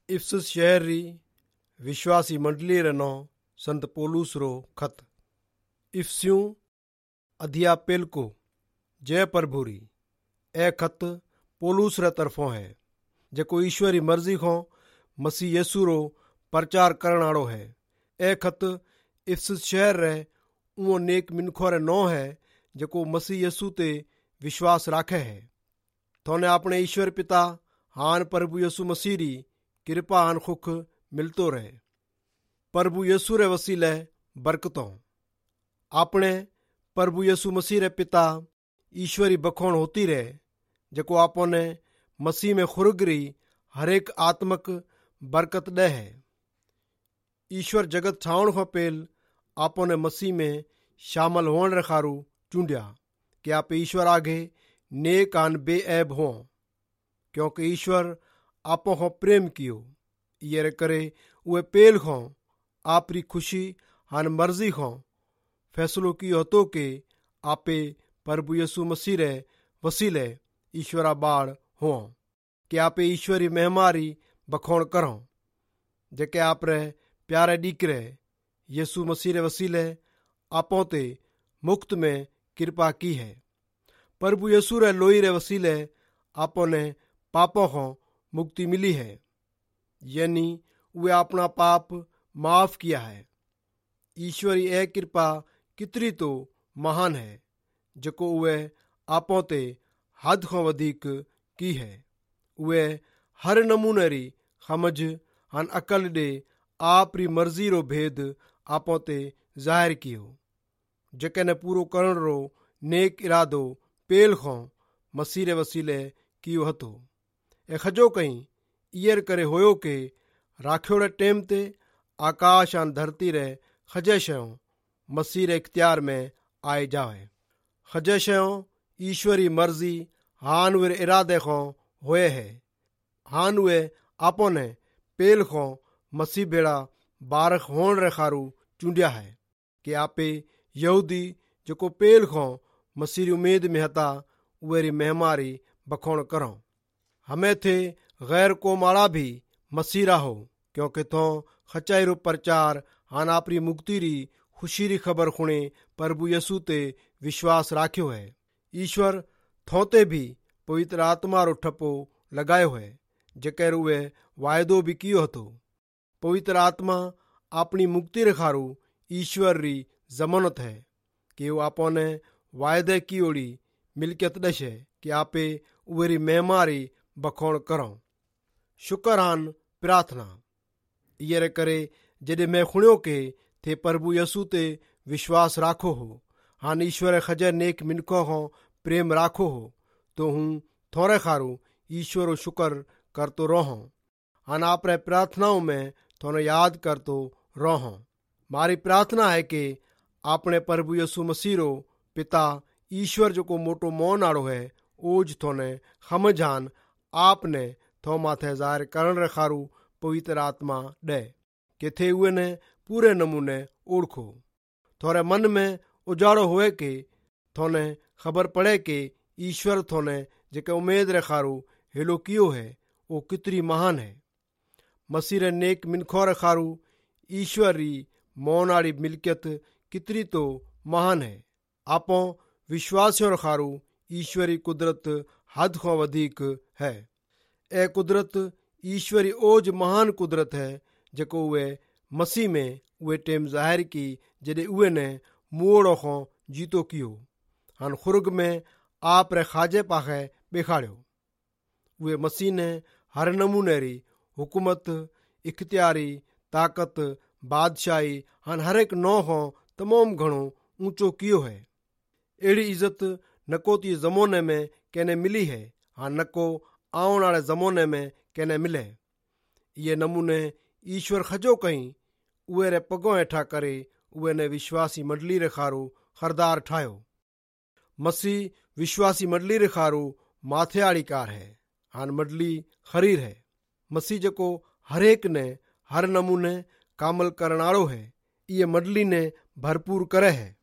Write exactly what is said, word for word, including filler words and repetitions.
Ephesus शहर री विश्वासी मंडली रे नो संत पौलुस रो खत। इफ्सियों अध्याय पेलको जय प्रभु री ए खत पौलुस रे तरफों है जेको ईश्वरी मर्जी को मसीह यीशु रो प्रचार करण आड़ो है। ए खत इफ्सुस शहर रे उहो नेक मिनखो रे नो है जेको मसीह यीशु ते विश्वास राखे है। थोने अपने ईश्वर पिता हान प्रभु यीशु मसीह री कृपा हान खुख मिलतो रहे। प्रभु यीशु रे वसीले बरकतों अपने प्रभु यीशु मसीह रे पिता ईश्वरी बखोण होती रहे जेको आपने मसीह में खुरगरी हरेक आत्मक बरकत दे है। ईश्वर जगत ठावण को पेल आपने मसीह में शामिल होण रे खारू चूंडिया कि आप ईश्वर आगे नेक आन बेऐब हो, क्योंकि ईश्वर आपो को प्रेम कियो। ये करे उहे पेल को आपरी खुशी हान मर्जी को फैसलो कियो तो के आपे प्रभु यीशु मसीह रे वसीले ईश्वरा बाड़ हो कि आपे ईश्वरी मेहमारी बखोण करो जेके आप रे प्यारे डीकरे यीशु मसीह रे वसीले आपो ते मुक्त में कृपा की है। प्रभु यीशु रे लोई रे वसीले आपो ने पापों को मुक्ति मिली है, यानी वे अपना पाप माफ किया है। ईश्वरी ए कृपा कितरी तो महान है जको वे आपो ते हद को वधिक की है। वे हर नमूने री समझ हन अकल दे आपरी मर्जी रो भेद आपो ते जाहिर कियो जेके ने पूरो करण रो नेक इरादो पेल को मसीह रे वसीले कियो हतो। ए खजो कहीं ईयर करे होयो के राखियोड़े टेम ते आकाश आन धरती रे खजे शयों मसीह रे इख्तियार में आए जावे। खजे शयों ईश्वरी मर्जी हान वे इरादे को होए है। हान वे आपो ने पेल को मसीह बेड़ा बारक होण रे खारू चूंडिया है कि आपे यहूदी जो पेल को मसीह री उम्मीद में हता उवेरी मेहमारी बखोण करो। हमें थे गैर कोमाड़ा भी मसीह रहो, क्योंकि तो खचाई रो प्रचार हान आपरी मुक्ति री खुशी री खबर खुणे प्रभु यीशु ते विश्वास राख्यो है। ईश्वर थोते भी पवित्र आत्मा रो ठप्पो लगायो है जेके रुए वायदो भी कियो हतो। पवित्र आत्मा अपनी मुक्ति रे खारू ईश्वर री जमानत है कि वो आपने वायदे की ओड़ी मिलकियत दशे कि आपे उवेरी मेहमारी बखोण करो। शुक्रान प्रार्थना ये रे करे जदे मैं खुण्यो के थे प्रभु यीशु ते विश्वास राखो हो हान ईश्वर खजे नेक मिनखो हो प्रेम राखो हो तो हूँ थोड़े खारू ईश्वर शुक्र करतो रहो हान आप रे प्रार्थनाओं में थोने याद करतो रहो। मारी प्रार्थना है कि आपने प्रभु यीशु मसीह रो पिता ईश्वर जो को मोटो मौन आड़ो है ओज थोने खमजान आपने थो माथे जाहिर करण रे खारू पवित्र आत्मा दे कि थे उए ने पूरे नमूने ओढ़खो। थोरे मन में उजाड़ो हुए के थोने खबर पड़े कि ईश्वर थोने जेके उम्मीद रे खारू हेलो कियो है वो कितरी महान है। मसीह रे नेक मिनखो रे खारू ईश्वर री मौन आड़ी मिलकियत कितरी तो महान है। आपो विश्वासियों रे खारू ईश्वरी कुदरत हद को वधिक है। ए कुदरत ईश्वरी ओज महान कुदरत है जेको वे मसीह में वे टेम जाहिर की जदे उवे ने मूड़ो को जीतो कियो हन खुर्ग में आप रे खाजे पाखे बेखाड़ियो। वे मसीह ने हर नमूने री हुकूमत इख्तियारी ताकत बादशाही हन हर एक नौ हो तमाम घणो ऊंचो कियो है। एड़ी इज्जत नको ती जमाने में कहने मिली है हाँ नको आउण वाले जमाने में कहने मिले। ये नमूने ईश्वर खजो कहीं उहे रे पगों हेठा करे उहे ने विश्वासी मंडली रे खारू खरदार ठायो। मसीह विश्वासी मंडली रे खारू माथे आड़ी कार है हान मंडली खरीर है। मसीह जको हरेक ने हर नमूने कामल करण आड़ो है ये मंडली ने भरपूर करे है।